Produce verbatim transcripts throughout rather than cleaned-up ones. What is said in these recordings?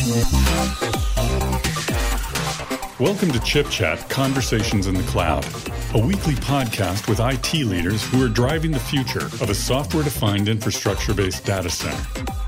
Welcome to Chip Chat Conversations in the Cloud, a weekly podcast with I T leaders who are driving the future of a software-defined infrastructure-based data center.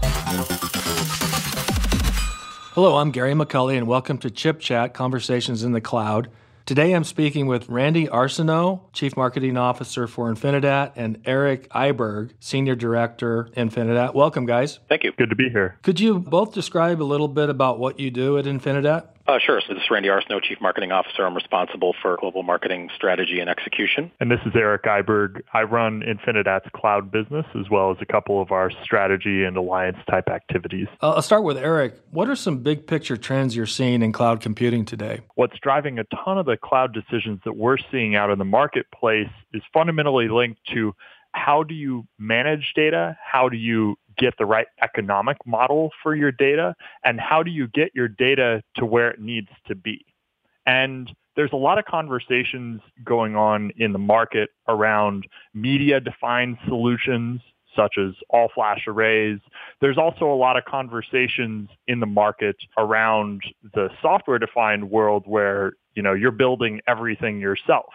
Hello, I'm Gary McCulley, and welcome to Chip Chat Conversations in the Cloud. Today I'm speaking with Randy Arsenault, Chief Marketing Officer for Infinidat, and Eric Iberg, Senior Director, Infinidat. Welcome, guys. Thank you. Good to be here. Could you both describe a little bit about what you do at Infinidat? Uh, sure. So this is Randy Arsenault, Chief Marketing Officer. I'm responsible for global marketing strategy and execution. And this is Eric Iberg. I run Infinidat's cloud business as well as a couple of our strategy and alliance type activities. Uh, I'll start with Eric. What are some big picture trends you're seeing in cloud computing today? What's driving a ton of the cloud decisions that we're seeing out in the marketplace is fundamentally linked to how do you manage data? How do you get the right economic model for your data? And how do you get your data to where it needs to be? And there's a lot of conversations going on in the market around media-defined solutions, such as all-flash arrays. There's also a lot of conversations in the market around the software-defined world where, you know, you're building everything yourself.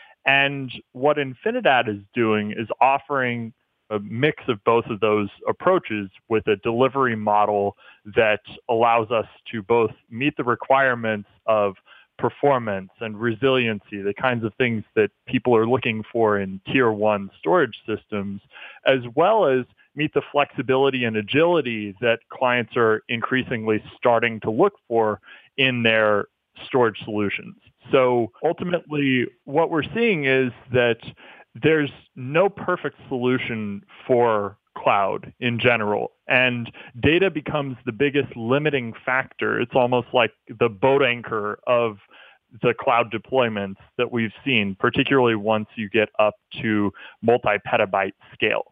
And what Infinidat is doing is offering a mix of both of those approaches with a delivery model that allows us to both meet the requirements of performance and resiliency, the kinds of things that people are looking for in tier one storage systems, as well as meet the flexibility and agility that clients are increasingly starting to look for in their storage solutions. So ultimately, what we're seeing is that there's no perfect solution for cloud in general, and data becomes the biggest limiting factor. It's almost like the boat anchor of the cloud deployments that we've seen, particularly once you get up to multi-petabyte scale.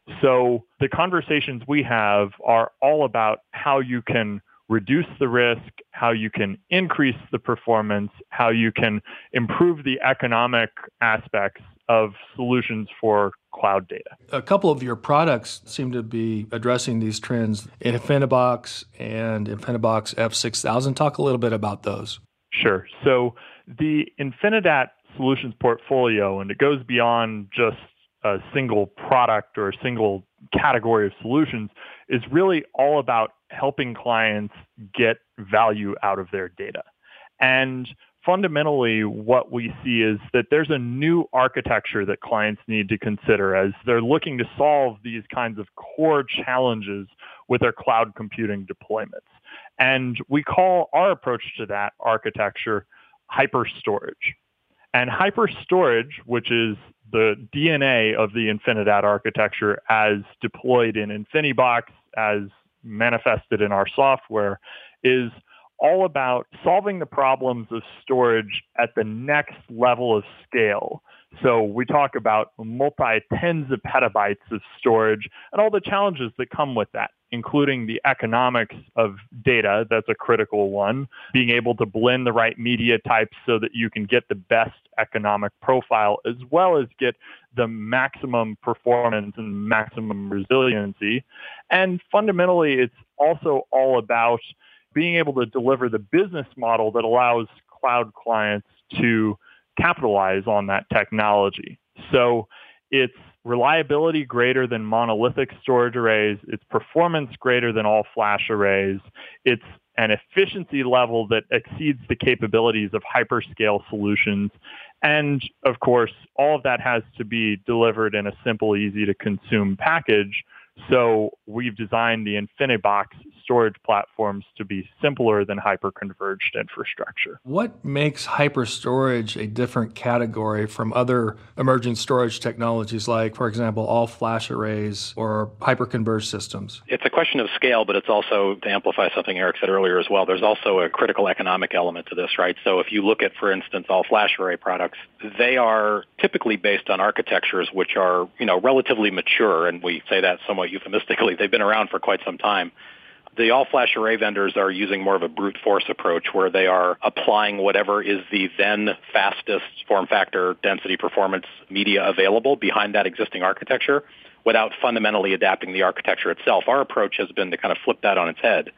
So the conversations we have are all about how you can reduce the risk, how you can increase the performance, how you can improve the economic aspects of solutions for cloud data. A couple of your products seem to be addressing these trends, InfiniBox and InfiniBox F six thousand. Talk a little bit about those. Sure. So the Infinidat solutions portfolio, and it goes beyond just a single product or a single category of solutions, is really all about helping clients get value out of their data. And fundamentally, what we see is that there's a new architecture that clients need to consider as they're looking to solve these kinds of core challenges with their cloud computing deployments. And we call our approach to that architecture hyperstorage. And hyperstorage, which is the D N A of the Infinidat architecture as deployed in InfiniBox, as manifested in our software, is all about solving the problems of storage at the next level of scale. So we talk about multi-tens of petabytes of storage and all the challenges that come with that, including the economics of data. That's a critical one. Being able to blend the right media types so that you can get the best economic profile, as well as get the maximum performance and maximum resiliency. And fundamentally, it's also all about being able to deliver the business model that allows cloud clients to capitalize on that technology. So it's reliability greater than monolithic storage arrays. It's performance greater than all flash arrays. It's an efficiency level that exceeds the capabilities of hyperscale solutions. And of course, all of that has to be delivered in a simple, easy to consume package. So we've designed the InfiniBox storage platforms to be simpler than hyper-converged infrastructure. What makes hyperstorage a different category from other emerging storage technologies like, for example, all-flash arrays or hyper-converged systems? It's a question of scale, but it's also, to amplify something Eric said earlier as well, there's also a critical economic element to this, right? So if you look at, for instance, all-flash array products, they are typically based on architectures which are, you know, relatively mature, and we say that somewhat euphemistically. They've been around for quite some time. The all-flash array vendors are using more of a brute force approach where they are applying whatever is the then fastest form factor, density, performance media available behind that existing architecture without fundamentally adapting the architecture itself. Our approach has been to kind of flip that on its head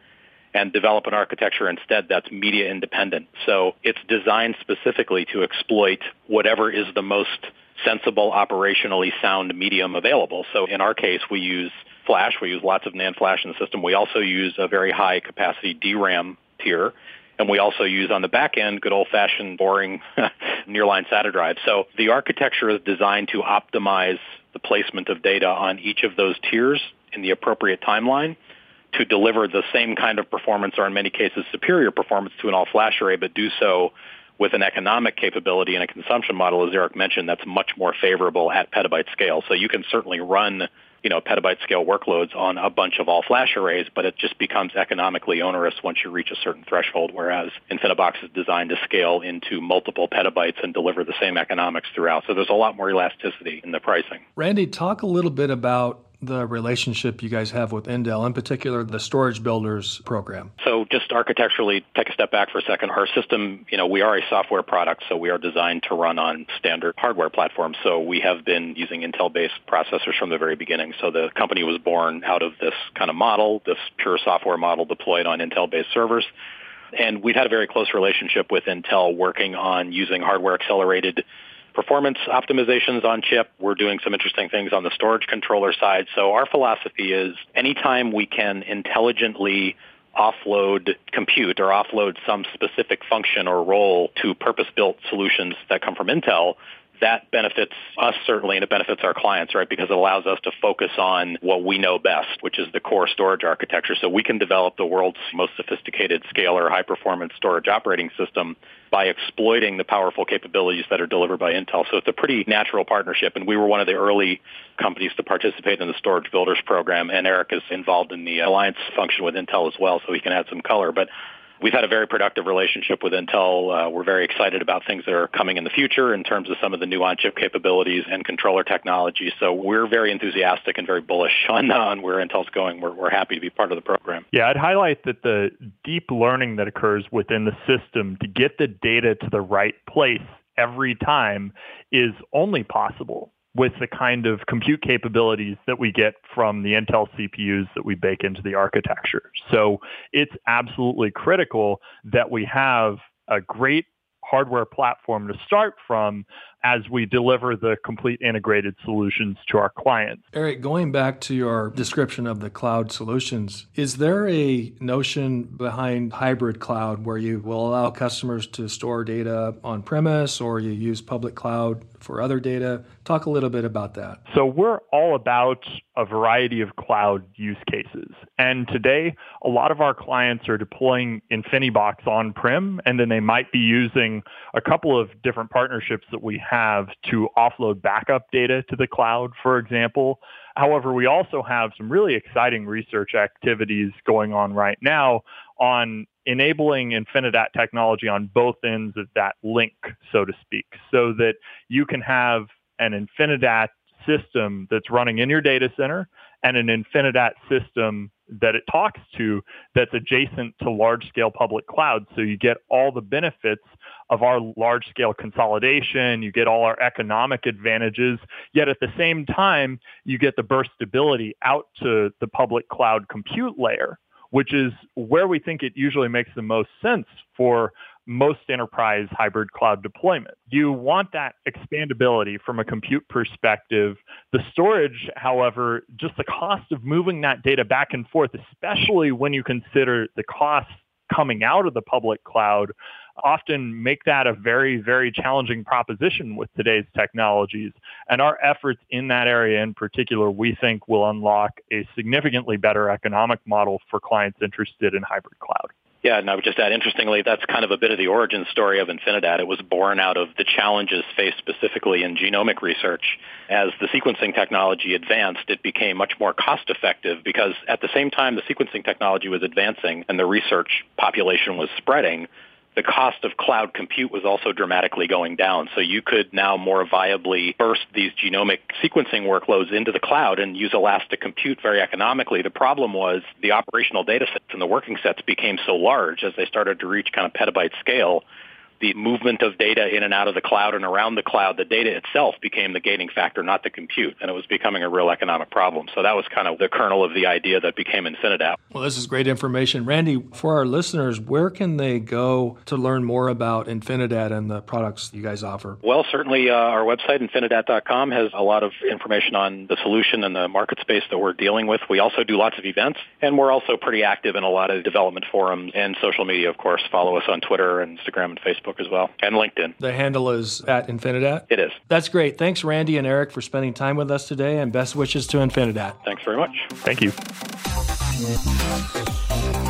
and develop an architecture instead that's media independent. So it's designed specifically to exploit whatever is the most sensible, operationally sound medium available. So in our case, we use flash. We use lots of NAND flash in the system. We also use a very high capacity D RAM tier. And we also use on the back end good old-fashioned, boring nearline SATA drive. So the architecture is designed to optimize the placement of data on each of those tiers in the appropriate timeline to deliver the same kind of performance, or in many cases superior performance, to an all-flash array, but do so with an economic capability and a consumption model, as Eric mentioned, that's much more favorable at petabyte scale. So you can certainly run, you know, petabyte scale workloads on a bunch of all-flash arrays, but it just becomes economically onerous once you reach a certain threshold, whereas InfiniBox is designed to scale into multiple petabytes and deliver the same economics throughout. So there's a lot more elasticity in the pricing. Randy, talk a little bit about the relationship you guys have with Intel, in particular the Storage Builders program. So just architecturally, take a step back for a second. Our system, you know, we are a software product, so we are designed to run on standard hardware platforms. So we have been using Intel-based processors from the very beginning. So the company was born out of this kind of model, this pure software model deployed on Intel-based servers. And we've had a very close relationship with Intel working on using hardware-accelerated performance optimizations on chip. We're doing some interesting things on the storage controller side. So our philosophy is anytime we can intelligently offload compute or offload some specific function or role to purpose-built solutions that come from Intel, that benefits us certainly, and it benefits our clients, right? Because it allows us to focus on what we know best, which is the core storage architecture. So we can develop the world's most sophisticated scalar high-performance storage operating system by exploiting the powerful capabilities that are delivered by Intel. So it's a pretty natural partnership, and we were one of the early companies to participate in the Storage Builders program, and Eric is involved in the alliance function with Intel as well, so he can add some color. But we've had a very productive relationship with Intel. Uh, we're very excited about things that are coming in the future in terms of some of the new on-chip capabilities and controller technology. So we're very enthusiastic and very bullish on, on where Intel's going. We're, we're happy to be part of the program. Yeah, I'd highlight that the deep learning that occurs within the system to get the data to the right place every time is only possible with the kind of compute capabilities that we get from the Intel C P Us that we bake into the architecture. So it's absolutely critical that we have a great hardware platform to start from as we deliver the complete integrated solutions to our clients. Eric, going back to your description of the cloud solutions, is there a notion behind hybrid cloud where you will allow customers to store data on premise or you use public cloud for other data? Talk a little bit about that. So we're all about a variety of cloud use cases. And today, a lot of our clients are deploying InfiniBox on-prem, and then they might be using a couple of different partnerships that we have to offload backup data to the cloud, for example. However, we also have some really exciting research activities going on right now on enabling InfiniDAT technology on both ends of that link, so to speak, so that you can have an InfiniDAT system that's running in your data center and an InfiniDAT system that it talks to that's adjacent to large-scale public cloud. So you get all the benefits of our large-scale consolidation, you get all our economic advantages, yet at the same time, you get the burstability out to the public cloud compute layer, which is where we think it usually makes the most sense for most enterprise hybrid cloud deployment. You want that expandability from a compute perspective. The storage, however, just the cost of moving that data back and forth, especially when you consider the costs coming out of the public cloud, often make that a very, very challenging proposition with today's technologies. And our efforts in that area in particular, we think will unlock a significantly better economic model for clients interested in hybrid cloud. Yeah, and I would just add, interestingly, that's kind of a bit of the origin story of InfiniDAT. It was born out of the challenges faced specifically in genomic research. As the sequencing technology advanced, it became much more cost-effective because at the same time the sequencing technology was advancing and the research population was spreading, the cost of cloud compute was also dramatically going down. So you could now more viably burst these genomic sequencing workloads into the cloud and use elastic compute very economically. The problem was the operational data sets and the working sets became so large as they started to reach kind of petabyte scale the movement of data in and out of the cloud and around the cloud, the data itself became the gating factor, not the compute, and it was becoming a real economic problem. So that was kind of the kernel of the idea that became InfiniDAP. Well, this is great information. Randy, for our listeners, where can they go to learn more about InfiniDAT and the products you guys offer? Well, certainly uh, our website, infinidat dot com, has a lot of information on the solution and the market space that we're dealing with. We also do lots of events, and we're also pretty active in a lot of development forums and social media, of course. Follow us on Twitter and Instagram and Facebook as well, and LinkedIn. The handle is at InfiniDAT? It is. That's great. Thanks, Randy and Eric, for spending time with us today, and best wishes to InfiniDAT. Thanks very much. Thank you.